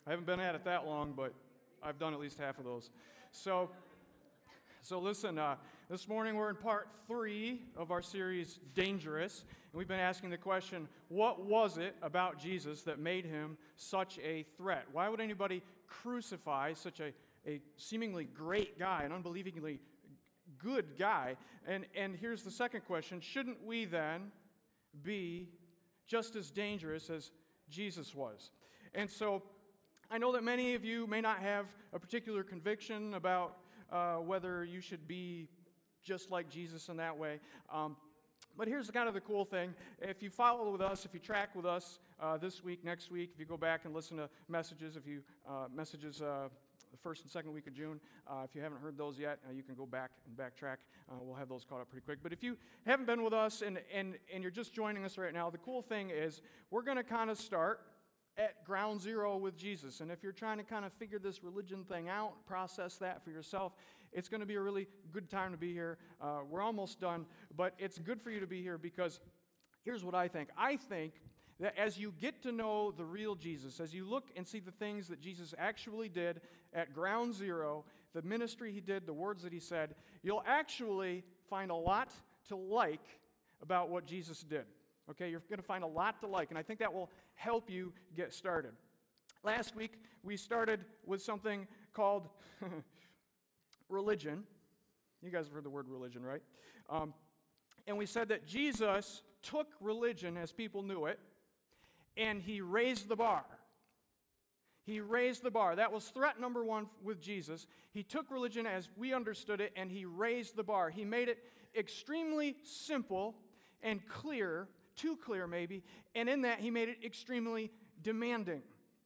I haven't been at it that long, but I've done at least half of those. So listen, this morning we're in part 3 of our series, Dangerous, and we've been asking the question, what was it about Jesus that made him such a threat? Why would anybody crucify such a seemingly great guy, an unbelievingly good guy? And here's the second question, shouldn't we then be just as dangerous as Jesus was? And so I know that many of you may not have a particular conviction about whether you should be just like Jesus in that way. But here's kind of the cool thing. If you follow with us, if you track with us this week, next week, if you go back and listen to messages, if you messages the first and second week of June, if you haven't heard those yet, you can go back and backtrack. We'll have those caught up pretty quick. But if you haven't been with us and you're just joining us right now, the cool thing is we're going to kind of start at ground zero with Jesus. And if you're trying to kind of figure this religion thing out, process that for yourself, it's going to be a really good time to be here. We're almost done, but it's good for you to be here because here's what I think. I think that as you get to know the real Jesus, as you look and see the things that Jesus actually did at ground zero, the ministry he did, the words that he said, you'll actually find a lot to like about what Jesus did. Okay, you're going to find a lot to like, and I think that will help you get started. Last week, we started with something called religion. You guys have heard the word religion, right? And we said that Jesus took religion as people knew it, and he raised the bar. He raised the bar. That was threat number one with Jesus. He took religion as we understood it, and he raised the bar. He made it extremely simple and clear, too clear maybe, and in that he made it extremely demanding.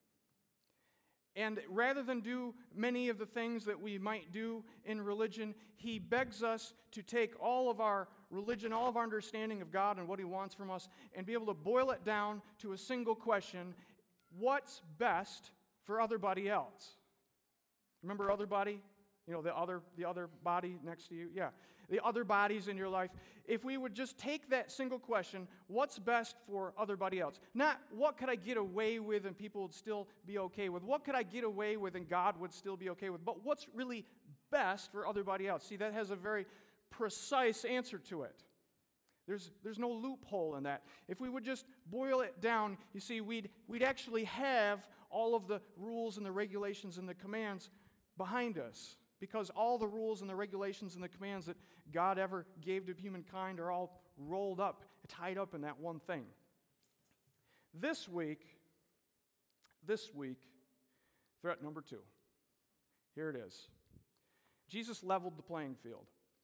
And rather than do many of the things that we might do in religion, he begs us to take all of our religion, all of our understanding of God and what he wants from us, and be able to boil it down to a single question: what's best for everybody else? Remember other body? You know, the other body next to you? Yeah. The other bodies in your life. If we would just take that single question, what's best for everybody else? Not what could I get away with and people would still be okay with. What could I get away with and God would still be okay with? But what's really best for everybody else? See, that has a very precise answer to it. There's no loophole in that. If we would just boil it down, you see, we'd actually have all of the rules and the regulations and the commands behind us. Because all the rules and the regulations and the commands that God ever gave to humankind are all rolled up, tied up in that one thing. This week, threat number 2. Here it is. Jesus leveled the playing field.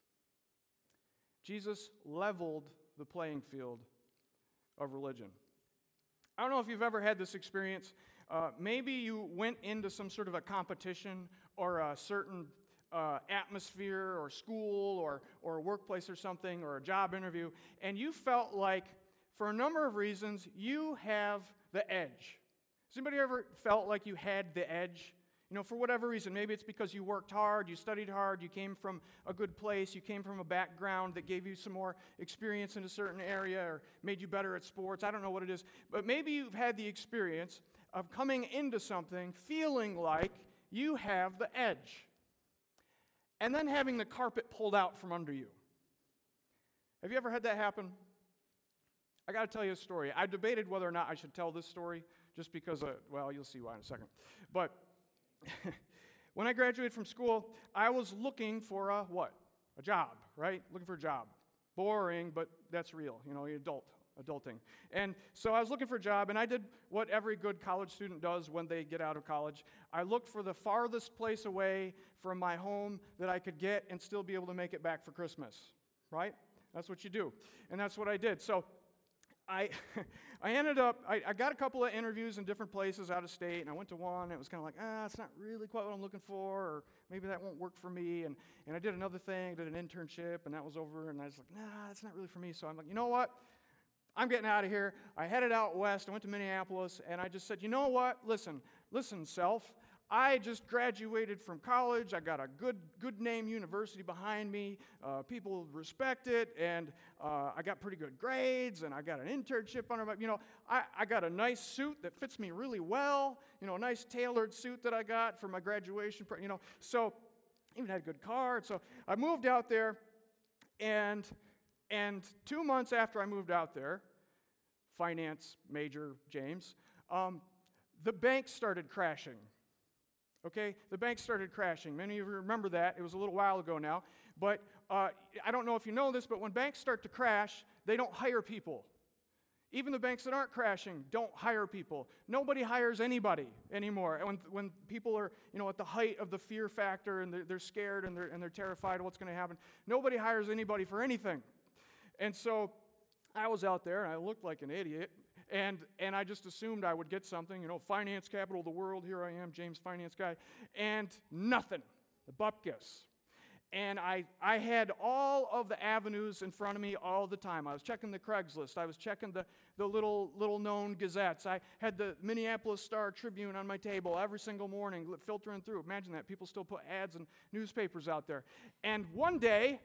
Jesus leveled the playing field of religion. I don't know if you've ever had this experience. Maybe you went into some sort of a competition or a certain atmosphere or school or a workplace or something or a job interview, and you felt like, for a number of reasons, you have the edge. Has anybody ever felt like you had the edge? You know, for whatever reason. Maybe it's because you worked hard, you studied hard, you came from a good place, you came from a background that gave you some more experience in a certain area or made you better at sports. I don't know what it is. But maybe you've had the experience of coming into something feeling like you have the edge, and then having the carpet pulled out from under you. Have you ever had that happen? I got to tell you a story. I debated whether or not I should tell this story just because, well, you'll see why in a second. But when I graduated from school, I was looking for a job, right? Looking for a job. Boring, but that's real. You know, you're adulting. And so I was looking for a job, and I did what every good college student does when they get out of college. I looked for the farthest place away from my home that I could get and still be able to make it back for Christmas, right? That's what you do. And that's what I did. So I ended up, I got a couple of interviews in different places out of state, and I went to one, and it was kind of like, it's not really quite what I'm looking for, or maybe that won't work for me, and I did another thing, did an internship, and that was over, and I was like, that's not really for me, so I'm like, you know what? I'm getting out of here. I headed out west, I went to Minneapolis, and I just said, you know what? Listen, self, I just graduated from college. I got a good name university behind me. People respect it, and I got pretty good grades, and I got an internship under my, I got a nice suit that fits me really well, a nice tailored suit that I got for my graduation, so even had a good car. So I moved out there, and 2 months after I moved out there, finance major James, the bank started crashing. Okay, the bank started crashing. Many of you remember that. It was a little while ago now. But I don't know if you know this, but when banks start to crash, they don't hire people. Even the banks that aren't crashing don't hire people. Nobody hires anybody anymore. And when people are, at the height of the fear factor and they're scared and they're terrified of what's going to happen, nobody hires anybody for anything. And so I was out there and I looked like an idiot. And I just assumed I would get something, finance capital of the world, here I am, James Finance Guy, and nothing, the bupkis. And I had all of the avenues in front of me all the time. I was checking the Craigslist. I was checking the little known gazettes. I had the Minneapolis Star-Tribune on my table every single morning, filtering through. Imagine that. People still put ads in newspapers out there. And one day,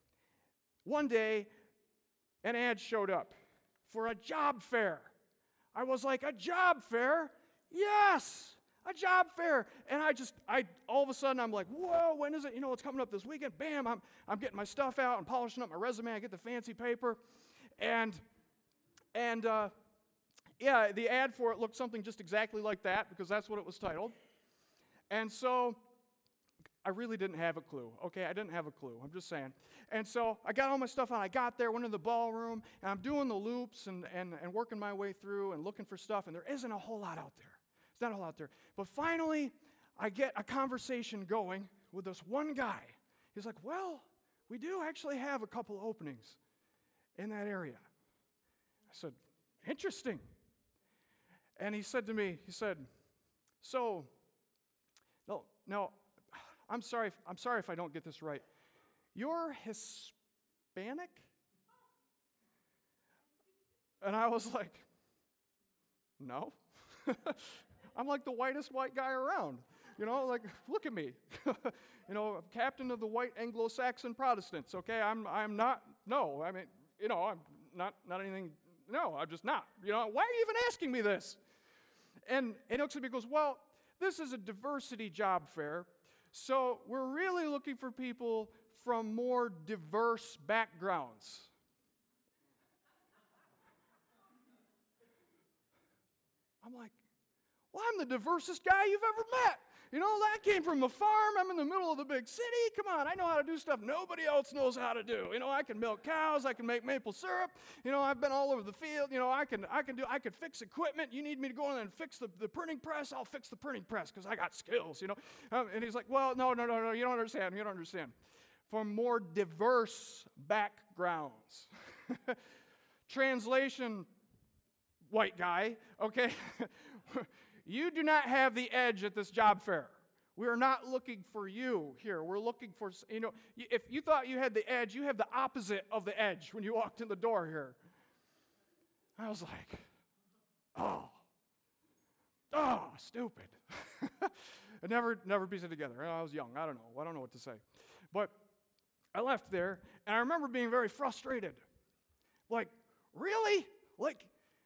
an ad showed up for a job fair. I was like, a job fair? Yes, a job fair. And all of a sudden, I'm like, whoa, when is it? It's coming up this weekend. Bam, I'm getting my stuff out and polishing up my resume. I get the fancy paper. And the ad for it looked something just exactly like that, because that's what it was titled. And so I really didn't have a clue, okay? I didn't have a clue, I'm just saying. And so I got all my stuff on. I got there, went into the ballroom, and I'm doing the loops and working my way through and looking for stuff, and there isn't a whole lot out there. It's not a whole lot out there. But finally, I get a conversation going with this one guy. He's like, well, we do actually have a couple openings in that area. I said, interesting. And he said to me, so, no, I'm sorry if I don't get this right. You're Hispanic? And I was like, no. I'm like the whitest white guy around. Look at me. Captain of the white Anglo-Saxon Protestants, okay? I'm not, no. I mean, I'm not anything, no, I'm just not. Why are you even asking me this? And he looks at me and goes, well, this is a diversity job fair. So we're really looking for people from more diverse backgrounds. I'm like, well, I'm the diversest guy you've ever met. I came from a farm. I'm in the middle of the big city. Come on, I know how to do stuff nobody else knows how to do. I can milk cows. I can make maple syrup. I've been all over the field. I can fix equipment. You need me to go in and fix the printing press? I'll fix the printing press because I got skills. And he's like, well, no, you don't understand. You don't understand. From more diverse backgrounds. Translation, white guy, okay? You do not have the edge at this job fair. We are not looking for you here. We're looking for, if you thought you had the edge, you have the opposite of the edge when you walked in the door here. I was like, oh, stupid. I never pieced it together. I was young. I don't know what to say. But I left there, and I remember being very frustrated. Like, really? Like,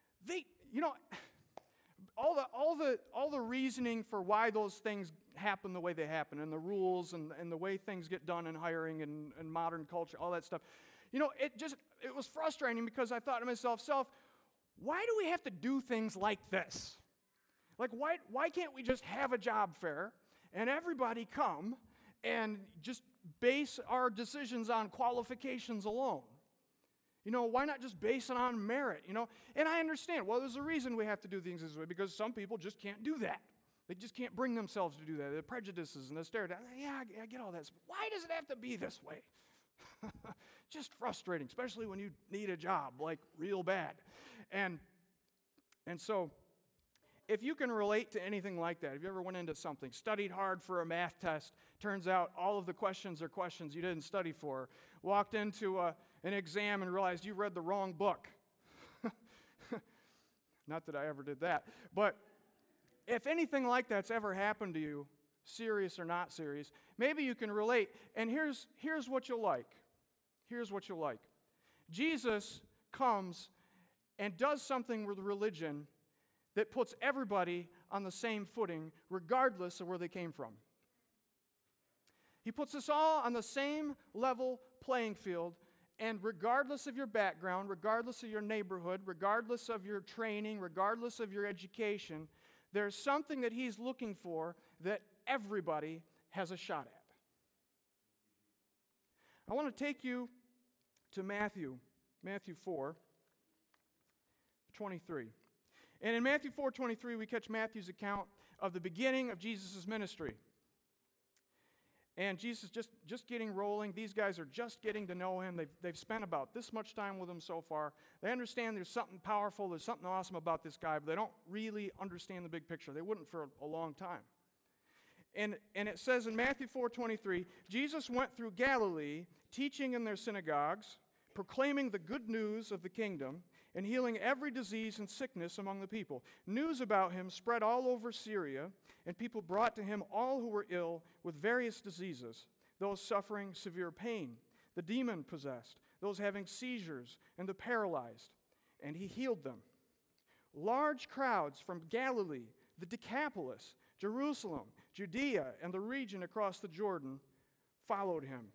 all the reasoning for why those things happen the way they happen, and the rules and the way things get done in hiring and modern culture, all that stuff. It was frustrating because I thought to myself, why do we have to do things like this? Like, why can't we just have a job fair and everybody come and just base our decisions on qualifications alone? Why not just base it on merit, And I understand, well, there's a reason we have to do things this way, because some people just can't do that. They just can't bring themselves to do that. The prejudices and the stereotypes. Yeah, I get all that. But why does it have to be this way? Just frustrating, especially when you need a job, like real bad. And so, if you can relate to anything like that, if you ever went into something, studied hard for a math test, turns out all of the questions are questions you didn't study for, walked into an exam and realized you read the wrong book. Not that I ever did that. But if anything like that's ever happened to you, serious or not serious, maybe you can relate. And here's what you'll like. Here's what you'll like. Jesus comes and does something with religion that puts everybody on the same footing, regardless of where they came from. He puts us all on the same level playing field, and regardless of your background, regardless of your neighborhood, regardless of your training, regardless of your education, there's something that he's looking for that everybody has a shot at. I want to take you to Matthew 4:23. And in Matthew 4:23, we catch Matthew's account of the beginning of Jesus' ministry. And Jesus just getting rolling. These guys are just getting to know him. They've spent about this much time with him so far. They understand there's something powerful, there's something awesome about this guy, but they don't really understand the big picture. They wouldn't for a long time. And it says in Matthew 4:23, Jesus went through Galilee, teaching in their synagogues, proclaiming the good news of the kingdom, and healing every disease and sickness among the people. News about him spread all over Syria, and people brought to him all who were ill with various diseases, those suffering severe pain, the demon-possessed, those having seizures, and the paralyzed, and he healed them. Large crowds from Galilee, the Decapolis, Jerusalem, Judea, and the region across the Jordan followed him.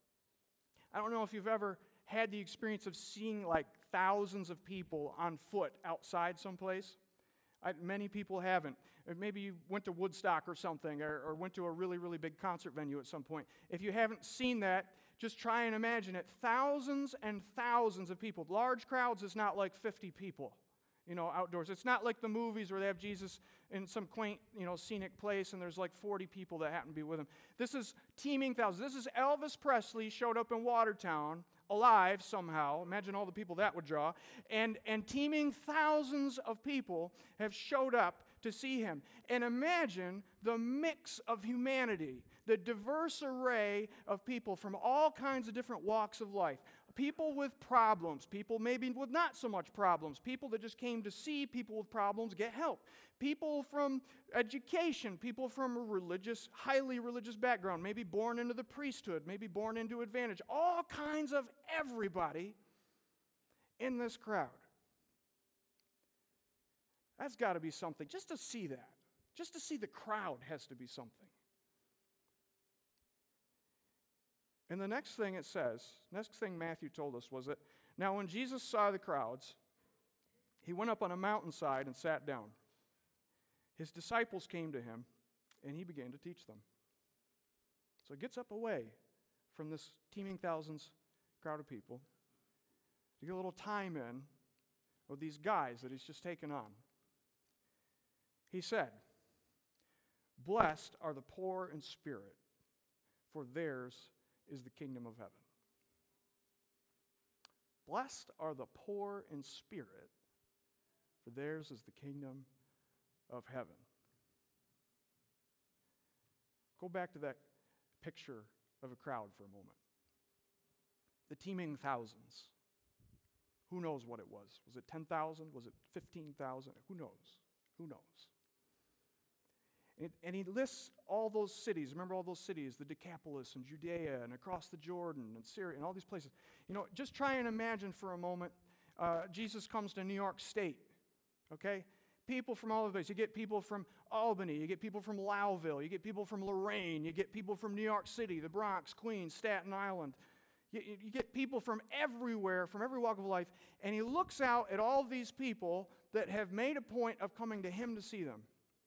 I don't know if you've ever had the experience of seeing like thousands of people on foot outside someplace. Many people haven't. Maybe you went to Woodstock or something, or went to a really, really big concert venue at some point. If you haven't seen that, just try and imagine it. Thousands and thousands of people. Large crowds is not like 50 people, outdoors. It's not like the movies where they have Jesus in some quaint, scenic place and there's like 40 people that happen to be with him. This is teeming thousands. This is Elvis Presley showed up in Watertown, alive somehow. Imagine all the people that would draw. And teeming thousands of people have showed up to see him. And imagine the mix of humanity, the diverse array of people from all kinds of different walks of life. People with problems, people maybe with not so much problems, people that just came to see people with problems get help. People from education, people from a highly religious background, maybe born into the priesthood, maybe born into advantage, all kinds of everybody in this crowd. That's got to be something. Just to see that, just to see the crowd has to be something. And the next thing it says, next thing Matthew told us was that, now when Jesus saw the crowds, he went up on a mountainside and sat down. His disciples came to him, and he began to teach them. So he gets up away from this teeming thousands crowd of people to get a little time in with these guys that he's just taken on. He said, "Blessed are the poor in spirit, for theirs is the kingdom of heaven." Blessed are the poor in spirit, for theirs is the kingdom of heaven. Go back to that picture of a crowd for a moment. The teeming thousands. Who knows what it was? Was it 10,000? Was it 15,000? Who knows? Who knows? And he lists all those cities. Remember all those cities, the Decapolis and Judea and across the Jordan and Syria and all these places. Just try and imagine for a moment Jesus comes to New York State, okay? People from all of those. You get people from Albany. You get people from Lowville. You get people from Lorraine. You get people from New York City, the Bronx, Queens, Staten Island. You get people from everywhere, from every walk of life. And he looks out at all these people that have made a point of coming to him to see them.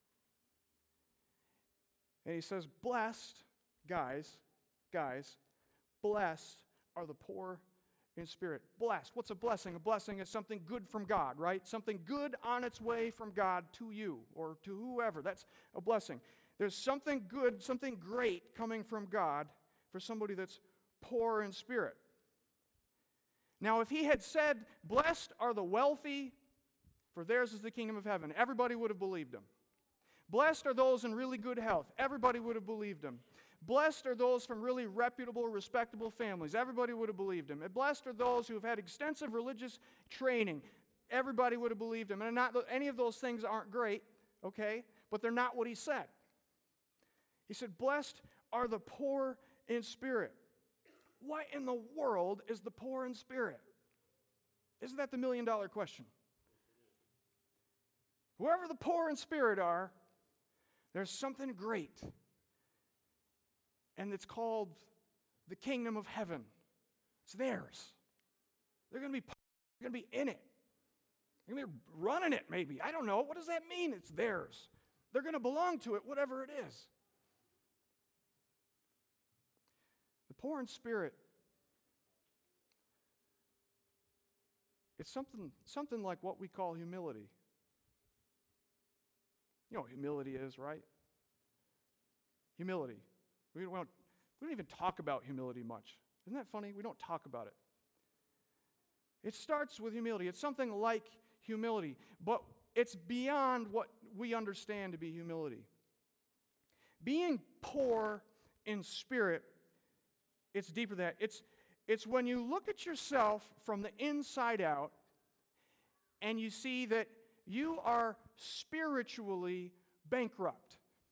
And he says, blessed, guys, blessed are the poor in spirit. Blessed. What's a blessing? A blessing is something good from God, right? Something good on its way from God to you or to whoever. That's a blessing. There's something good, something great coming from God for somebody that's poor in spirit. Now, if he had said, blessed are the wealthy, for theirs is the kingdom of heaven, everybody would have believed him. Blessed are those in really good health. Everybody would have believed him. Blessed are those from really reputable, respectable families. Everybody would have believed him. And blessed are those who have had extensive religious training. Everybody would have believed him. And not any of those things aren't great, okay? but they're not what he said. He said, blessed are the poor in spirit. What in the world is the poor in spirit? Isn't that the million-dollar question? Whoever the poor in spirit are, there's something great. And it's called the kingdom of heaven. It's theirs. They're going to be in it. They're going to be running it, maybe. I don't know. What does that mean? It's theirs. They're going to belong to it, whatever it is. The poor in spirit, it's something like what we call humility. You know what humility is, right? Humility. We don't even talk about humility much. Isn't that funny? We don't talk about it. It starts with humility. It's something like humility, but it's beyond what we understand to be humility. Being poor in spirit, it's deeper than that. It's when you look at yourself from the inside out and you see that you are spiritually bankrupt.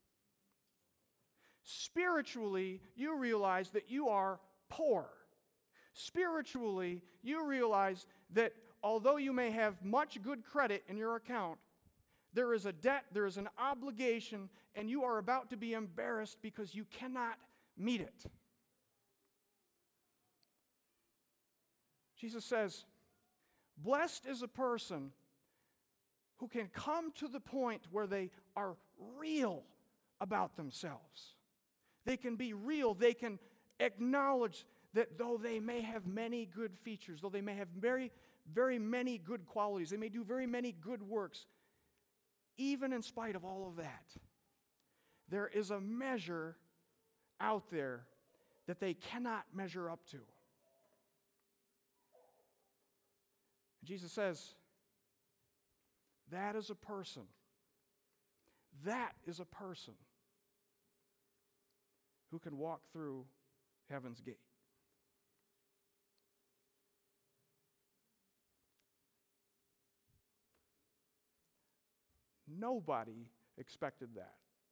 Spiritually, you realize that you are poor. Spiritually, you realize that although you may have much good credit in your account, there is a debt, there is an obligation, and you are about to be embarrassed because you cannot meet it. Jesus says, blessed is a person who can come to the point where they are real about themselves. They can be real. They can acknowledge that though they may have many good features, though they may have very, very many good qualities, they may do very many good works, even in spite of all of that, there is a measure out there that they cannot measure up to. Jesus says, that is a person. That is a person who can walk through heaven's gate. Nobody expected that.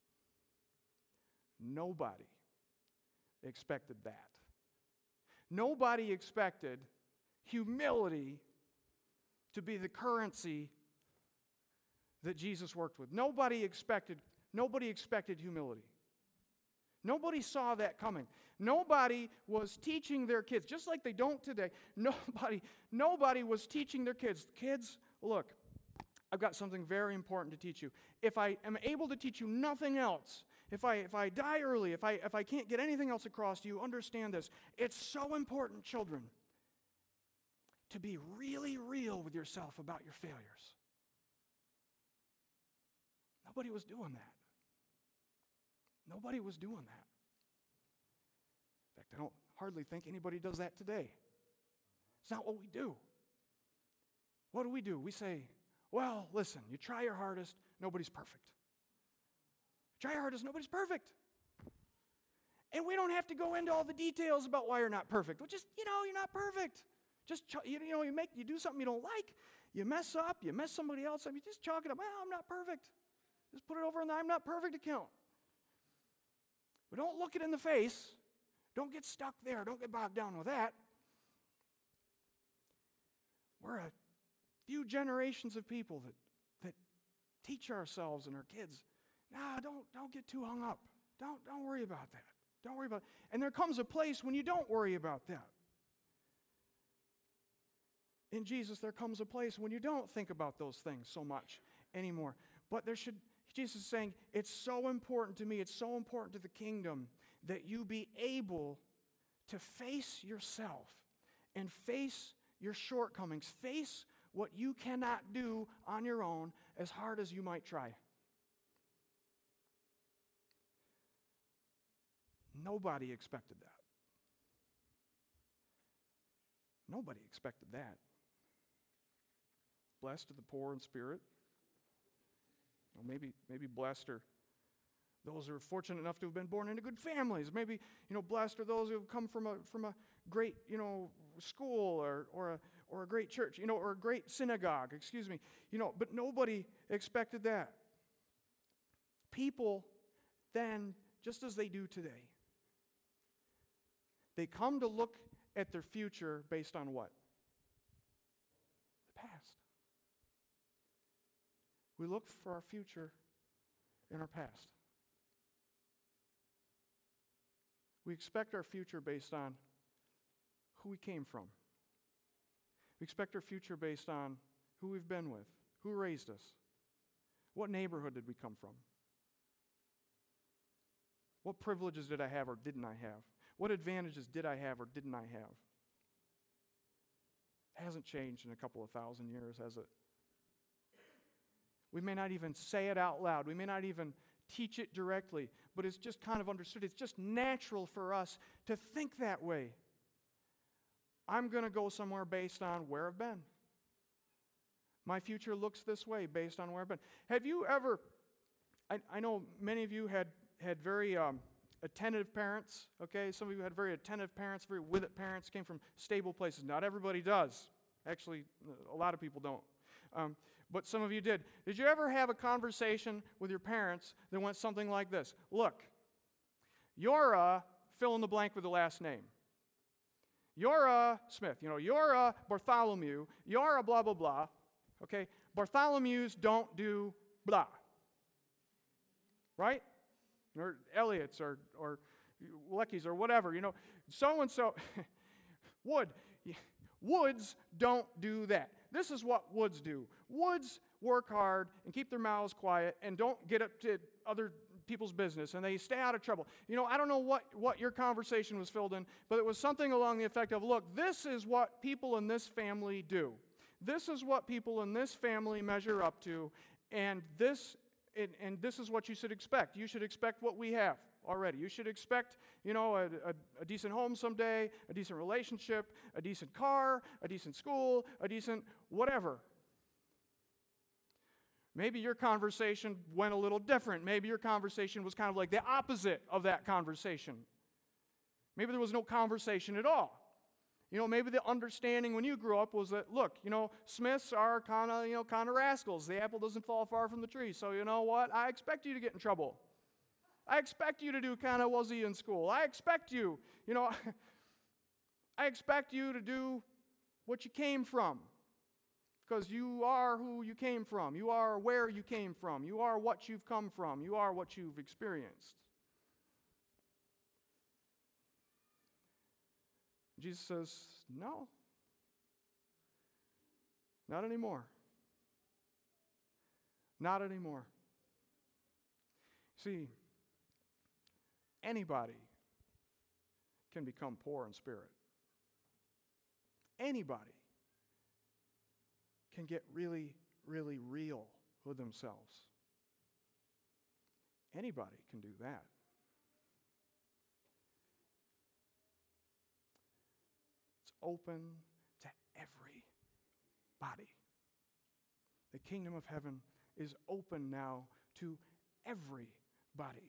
Nobody expected that. Nobody expected humility to be the currency that Jesus worked with. Nobody expected humility. Nobody saw that coming. Nobody was teaching their kids, just like they don't today. Nobody was teaching their kids. Kids, look, I've got something very important to teach you. If I am able to teach you nothing else, if I die early, if I can't get anything else across to you, understand this. It's so important, children, to be really real with yourself about your failures. Nobody was doing that. Nobody was doing that. In fact, I don't hardly think anybody does that today. It's not what we do. What do? We say, well, listen, you try your hardest, nobody's perfect. Try your hardest, nobody's perfect. And we don't have to go into all the details about why you're not perfect. Well, just, you're not perfect. Just, you do something you don't like, you mess up, you mess somebody else up, you just chalk it up, well, I'm not perfect. Just put it over in the I'm not perfect account. But don't look it in the face. Don't get stuck there. Don't get bogged down with that. We're a few generations of people that teach ourselves and our kids, don't get too hung up. Don't worry about that. Don't worry about it. And there comes a place when you don't worry about that. In Jesus, there comes a place when you don't think about those things so much anymore. But Jesus is saying, it's so important to me, it's so important to the kingdom that you be able to face yourself and face your shortcomings, face what you cannot do on your own as hard as you might try. Nobody expected that. Nobody expected that. Blessed are the poor in spirit. Well, maybe blessed are those who are fortunate enough to have been born into good families. Maybe, blessed are those who have come from a great, school or a great church, or a great synagogue, but nobody expected that. people then, just as they do today, they come to look at their future based on what? The past. We look for our future in our past. We expect our future based on who we came from. We expect our future based on who we've been with, who raised us, what neighborhood did we come from, what privileges did I have or didn't I have, what advantages did I have or didn't I have. It hasn't changed in a couple of thousand years, has it? We may not even say it out loud. We may not even teach it directly, but it's just kind of understood. It's just natural for us to think that way. I'm going to go somewhere based on where I've been. My future looks this way based on where I've been. Have you ever, I know many of you had very attentive parents, okay? Some of you had very attentive parents, very with it parents, came from stable places. Not everybody does. Actually, a lot of people don't. But some of you did. Did you ever have a conversation with your parents that went something like this? Look, you're fill in the blank with the last name. You're Smith. You're Bartholomew. You're blah, blah, blah. Okay? Bartholomews don't do blah. Right? Or Elliots or Leckies or whatever. So-and-so. Woods don't do that. This is what Woods do. Woods work hard and keep their mouths quiet and don't get up to other people's business, and they stay out of trouble. I don't know what your conversation was filled in, but it was something along the effect of, look, this is what people in this family do. This is what people in this family measure up to, and this is what you should expect. You should expect what we have already. You should expect, a decent home someday, a decent relationship, a decent car, a decent school, a decent whatever. Maybe your conversation went a little different. Maybe your conversation was kind of like the opposite of that conversation. Maybe there was no conversation at all. Maybe the understanding when you grew up was that, look, Smiths are kind of rascals. The apple doesn't fall far from the tree. So you know what? I expect you to get in trouble. I expect you to do kind of wuzzy in school. I expect you, I expect you to do what you came from. Because you are who you came from. You are where you came from. You are what you've come from. You are what you've experienced. Jesus says, no. Not anymore. Not anymore. See, anybody can become poor in spirit. Anybody can get really, really real with themselves. Anybody can do that. It's open to everybody. The kingdom of heaven is open now to everybody.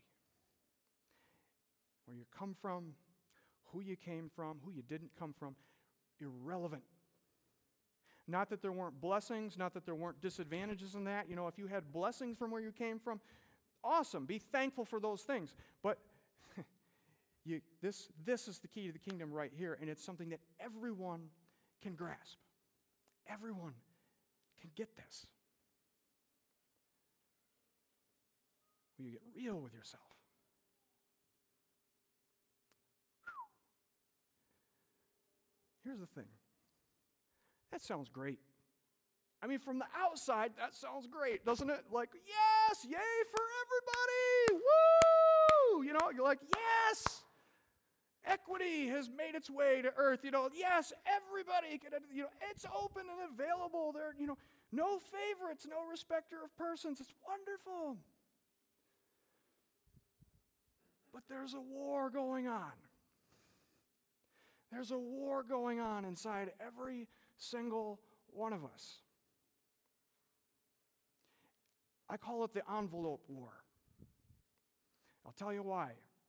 Where you come from, who you came from, who you didn't come from, irrelevant. Not that there weren't blessings, not that there weren't disadvantages in that. If you had blessings from where you came from, awesome. Be thankful for those things. But this is the key to the kingdom right here, and it's something that everyone can grasp. Everyone can get this. Will you get real with yourself? Here's the thing. That sounds great. From the outside, that sounds great, doesn't it? Like, yes, yay for everybody! Woo! You're like, yes! Equity has made its way to earth. Yes, everybody can, it's open and available. There, no favorites, no respecter of persons. It's wonderful. But there's a war going on. There's a war going on inside every single one of us. I call it the envelope war. I'll tell you why.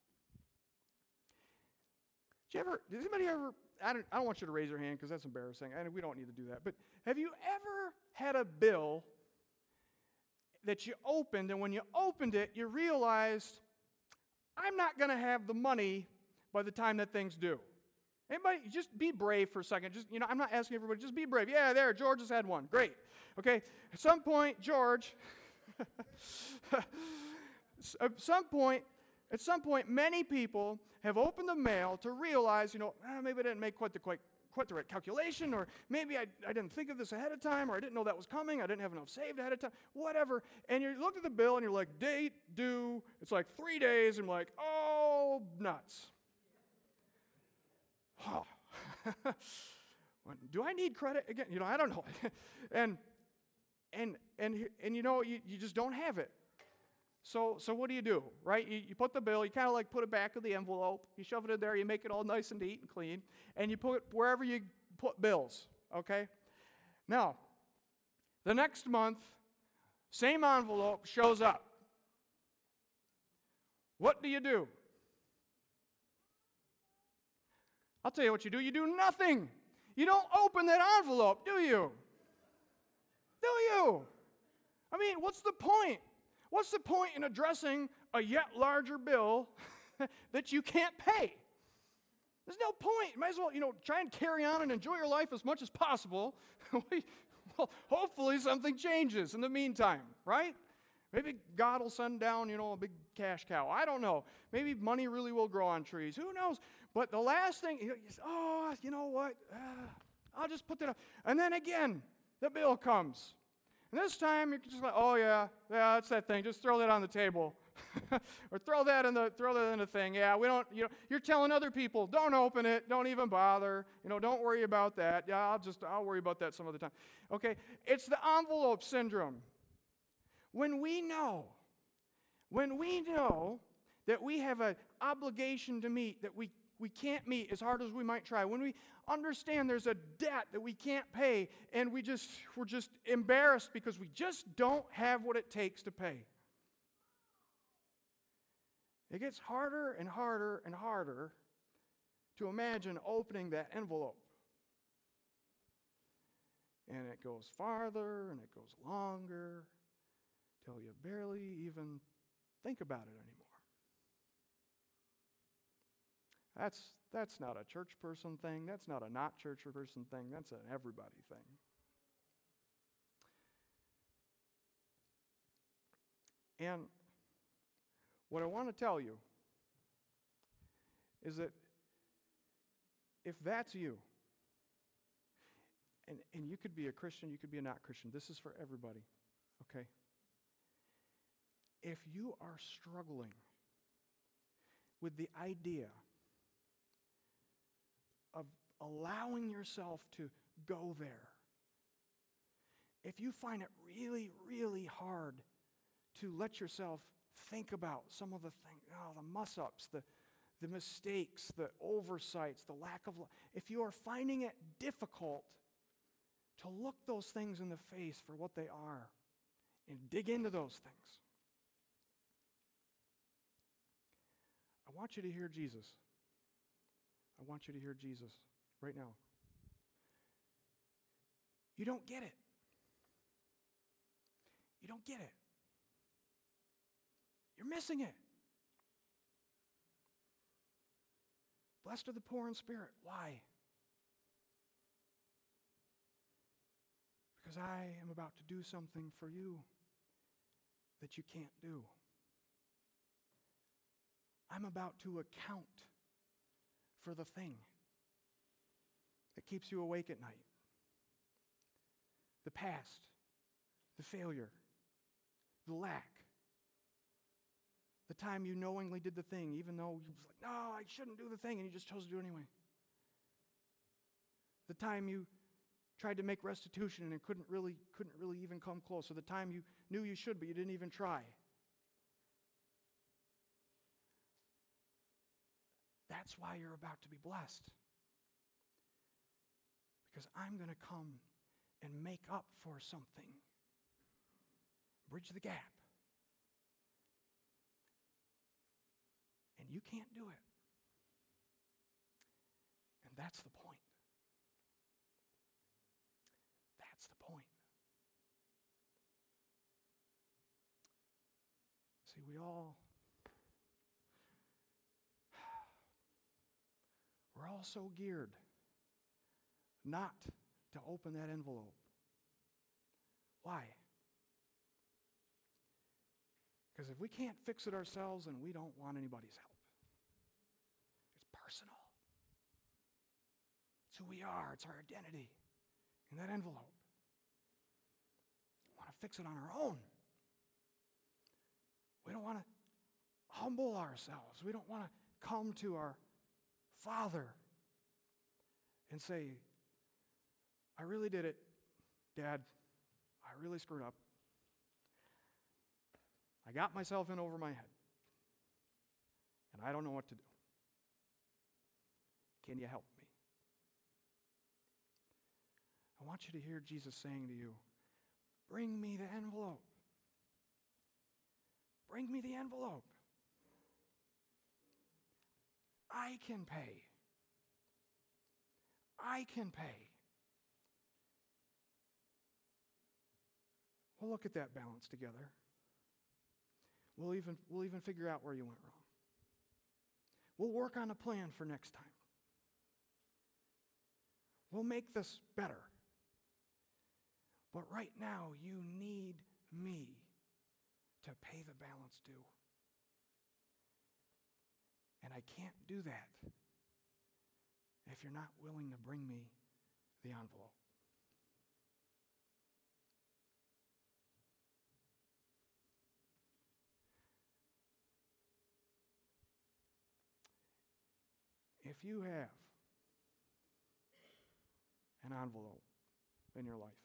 Does anybody ever, I don't want you to raise your hand because that's embarrassing. We don't need to do that. But have you ever had a bill that you opened, and when you opened it, you realized, I'm not going to have the money by the time that thing's due. Anybody, just be brave for a second. Just, I'm not asking everybody, just be brave. Yeah, there, George has had one. Great. Okay, at some point, George, at some point, many people have opened the mail to realize, maybe I didn't make quite the right calculation, or maybe I didn't think of this ahead of time, or I didn't know that was coming, I didn't have enough saved ahead of time, whatever. And you look at the bill and you're like, date, due, it's like 3 days, and I'm like, oh, nuts. Oh. Do I need credit again? I don't know. and you just don't have it. So what do? Right? You put the bill, you kind of like put it back in the envelope, you shove it in there, you make it all nice and neat and clean, and you put it wherever you put bills, okay? Now, the next month, same envelope shows up. What do? I'll tell you what you do. You do nothing. You don't open that envelope, do you? Do you? I mean, what's the point? What's the point in addressing a yet larger bill that you can't pay? There's no point. You might as well, try and carry on and enjoy your life as much as possible. Well, hopefully something changes in the meantime, right? Maybe God will send down, a big cash cow. I don't know. Maybe money really will grow on trees. Who knows? But the last thing, you know what? I'll just put that up. And then again, the bill comes. And this time you're just like, oh yeah, that's that thing. Just throw that on the table, or throw that in the thing. Yeah, we don't. You're telling other people, don't open it, don't even bother. Don't worry about that. Yeah, I'll worry about that some other time. Okay, it's the envelope syndrome. When we know that we have an obligation to meet that we can't meet as hard as we might try, when we understand there's a debt that we can't pay, and we're just embarrassed because we just don't have what it takes to pay. It gets harder and harder and harder to imagine opening that envelope. And it goes farther and it goes longer till you barely even think about it anymore. That's not a church person thing. That's not a not church person thing. That's an everybody thing. And what I want to tell you is that if that's you, and you could be a Christian, you could be a not Christian, this is for everybody, okay? If you are struggling with the idea of allowing yourself to go there, if you find it really, really hard to let yourself think about some of the things, the muss-ups, the mistakes, the oversights, the lack of love, if you are finding it difficult to look those things in the face for what they are and dig into those things, I want you to hear Jesus. I want you to hear Jesus right now. You don't get it. You don't get it. You're missing it. Blessed are the poor in spirit. Why? Because I am about to do something for you that you can't do. I'm about to account for the thing that keeps you awake at night. The past, the failure, the lack. The time you knowingly did the thing, even though you was like, no, I shouldn't do the thing, and you just chose to do it anyway. The time you tried to make restitution and it couldn't really even come close. Or the time you knew you should, but you didn't even try. That's why you're about to be blessed. Because I'm going to come and make up for something. Bridge the gap. And you can't do it. And that's the point. That's the point. See, we're all so geared not to open that envelope. Why? Because if we can't fix it ourselves, then we don't want anybody's help. It's personal. It's who we are. It's our identity in that envelope. We want to fix it on our own. We don't want to humble ourselves. We don't want to come to our Father and say, I really did it, Dad. I really screwed up. I got myself in over my head, and I don't know what to do. Can you help me? I want you to hear Jesus saying to you, bring me the envelope. Bring me the envelope. I can pay. I can pay. We'll look at that balance together. We'll even figure out where you went wrong. We'll work on a plan for next time. We'll make this better. But right now, you need me to pay the balance due. And I can't do that if you're not willing to bring me the envelope. If you have an envelope in your life,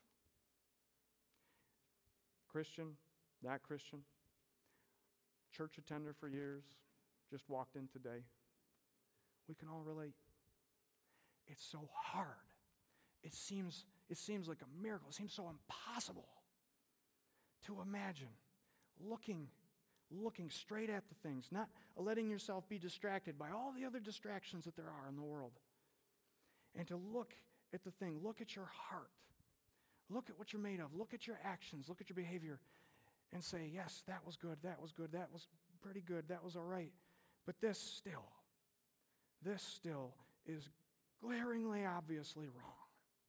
Christian, not Christian, church attender for years, just walked in today, we can all relate. It's so hard. It seems like a miracle. It seems so impossible to imagine looking straight at the things, not letting yourself be distracted by all the other distractions that there are in the world. And to look at the thing, look at your heart, look at what you're made of, look at your actions, look at your behavior, and say, yes, that was good, that was good, that was pretty good, that was all right. But this still is glaringly, obviously wrong.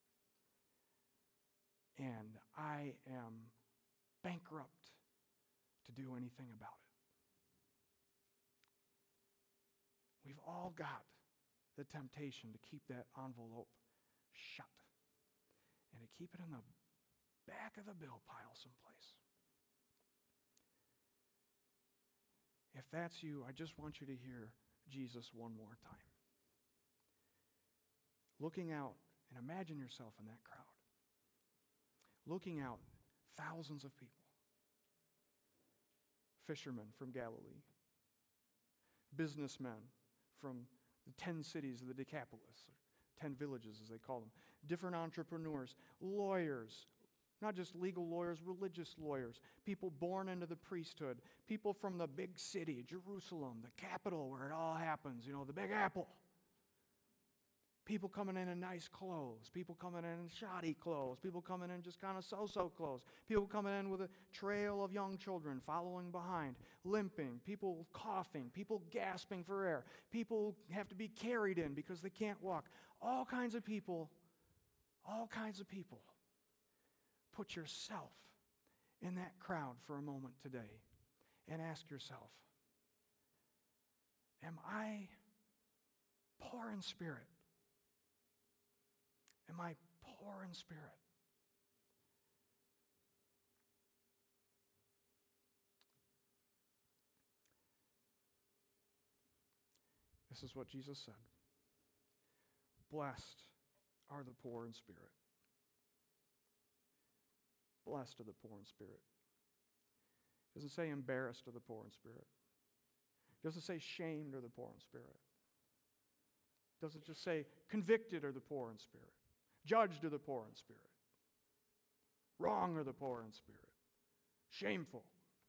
And I am bankrupt to do anything about it. We've all got the temptation to keep that envelope shut and to keep it in the back of the bill pile someplace. If that's you, I just want you to hear Jesus one more time. Looking out, and imagine yourself in that crowd. Looking out, thousands of people. Fishermen from Galilee. Businessmen from the 10 cities of the Decapolis, or 10 villages as they call them. Different entrepreneurs, lawyers, not just legal lawyers, religious lawyers, people born into the priesthood, people from the big city, Jerusalem, the capital where it all happens, the Big Apple. People coming in nice clothes, people coming in shoddy clothes, people coming in just kind of so-so clothes, people coming in with a trail of young children following behind, limping, people coughing, people gasping for air, people have to be carried in because they can't walk. All kinds of people, all kinds of people. Put yourself in that crowd for a moment today and ask yourself, am I poor in spirit? Am I poor in spirit? This is what Jesus said. Blessed are the poor in spirit. Blessed are the poor in spirit. It doesn't say embarrassed are the poor in spirit. It doesn't say shamed are the poor in spirit. It doesn't just say convicted are the poor in spirit. Judged are the poor in spirit. Wrong are the poor in spirit. Shameful.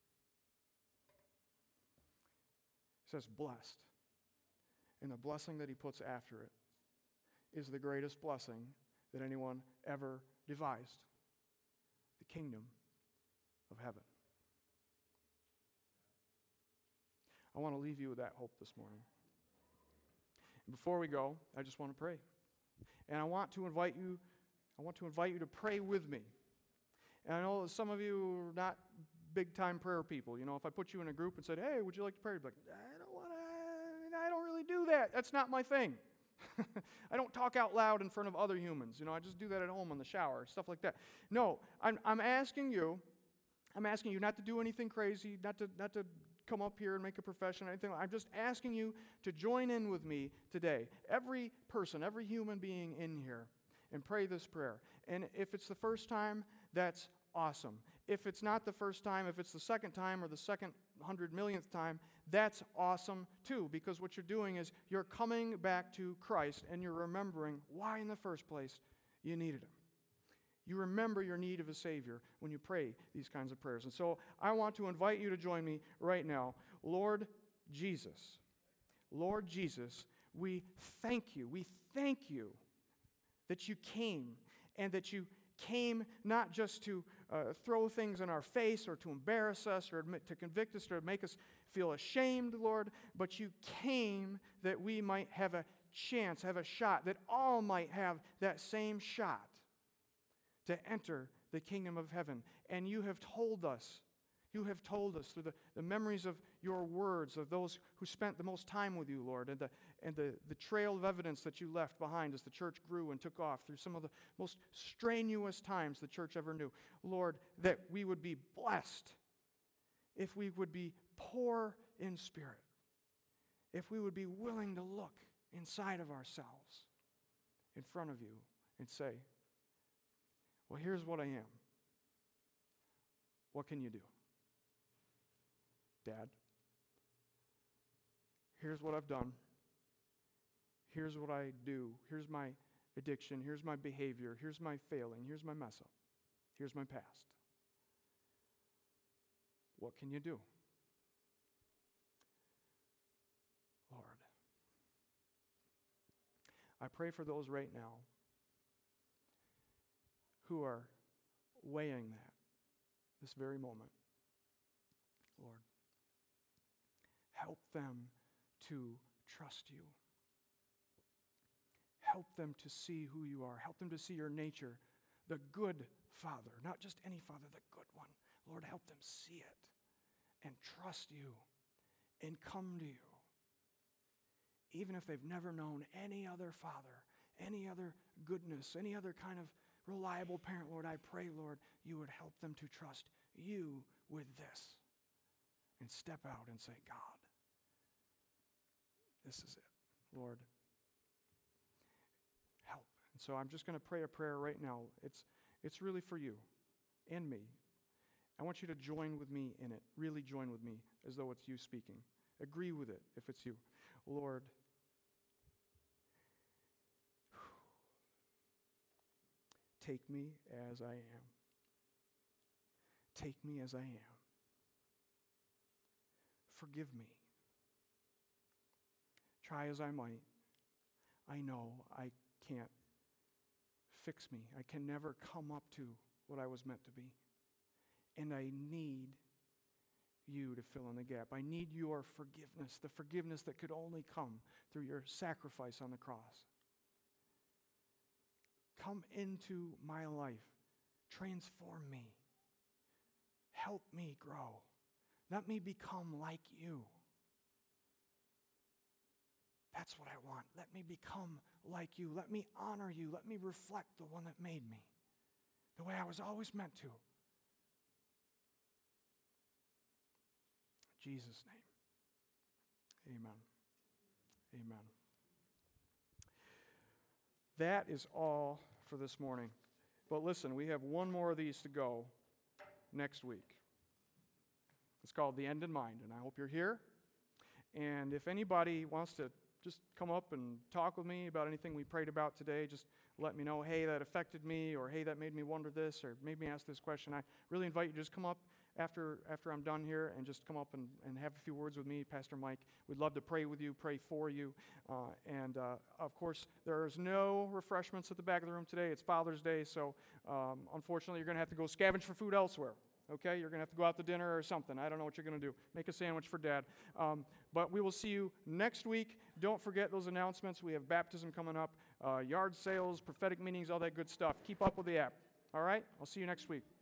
It says blessed. And the blessing that he puts after it is the greatest blessing that anyone ever devised. The kingdom of heaven. I want to leave you with that hope this morning. And before we go, I just want to pray. And I want to invite you to pray with me. And I know that some of you are not big-time prayer people. You know, if I put you in a group and said, hey, would you like to pray? You'd be like, I don't really do that. That's not my thing. I don't talk out loud in front of other humans. You know, I just do that at home in the shower, stuff like that. No, I'm asking you not to do anything crazy, not to come up here and make a profession or anything. I'm just asking you to join in with me today. Every person, every human being in here, and pray this prayer. And if it's the first time, that's awesome. If it's not the first time, if it's the second time or the second 100 millionth time, that's awesome too, because what you're doing is you're coming back to Christ and you're remembering why in the first place you needed Him. You remember your need of a Savior when you pray these kinds of prayers. And so I want to invite you to join me right now. Lord Jesus, we thank you that you came, and that you came not just to throw things in our face or to embarrass us or to convict us or to make us feel ashamed, Lord, but you came that we might have a chance, have a shot, that all might have that same shot to enter the kingdom of heaven. And you have told us through the memories of your words, of those who spent the most time with you, Lord, and the trail of evidence that you left behind as the church grew and took off through some of the most strenuous times the church ever knew. Lord, that we would be blessed if we would be poor in spirit, if we would be willing to look inside of ourselves in front of you and say, well, here's what I am. What can you do? Dad, here's what I've done. Here's what I do. Here's my addiction. Here's my behavior. Here's my failing. Here's my mess up. Here's my past. What can you do? Lord, I pray for those right now who are weighing that this very moment. Lord, help them to trust you. Help them to see who you are. Help them to see your nature, the good Father, not just any Father, the good one. Lord, help them see it and trust you and come to you. Even if they've never known any other Father, any other goodness, any other kind of reliable parent, Lord, I pray, Lord, you would help them to trust you with this and step out and say, God, this is it. Lord, help. And so I'm just going to pray a prayer right now. It's really for you and me. I want you to join with me in it. Really join with me as though it's you speaking. Agree with it if it's you. Lord, take me as I am. Take me as I am. Forgive me. Try as I might, I know I can't fix me. I can never come up to what I was meant to be. And I need you to fill in the gap. I need your forgiveness, the forgiveness that could only come through your sacrifice on the cross. Come into my life. Transform me. Help me grow. Let me become like you. That's what I want. Let me become like you. Let me honor you. Let me reflect the one that made me the way I was always meant to. In Jesus' name. Amen. Amen. That is all for this morning. But listen, we have one more of these to go next week. It's called The End in Mind, and I hope you're here. And if anybody wants to just come up and talk with me about anything we prayed about today, just let me know, hey, that affected me, or hey, that made me wonder this, or made me ask this question. I really invite you to just come up after I'm done here and just come up and have a few words with me, Pastor Mike. We'd love to pray with you, pray for you. And of course, there's no refreshments at the back of the room today. It's Father's Day, so unfortunately, you're going to have to go scavenge for food elsewhere. Okay, you're going to have to go out to dinner or something. I don't know what you're going to do. Make a sandwich for Dad. But we will see you next week. Don't forget those announcements. We have baptism coming up, yard sales, prophetic meetings, all that good stuff. Keep up with the app. All right? I'll see you next week.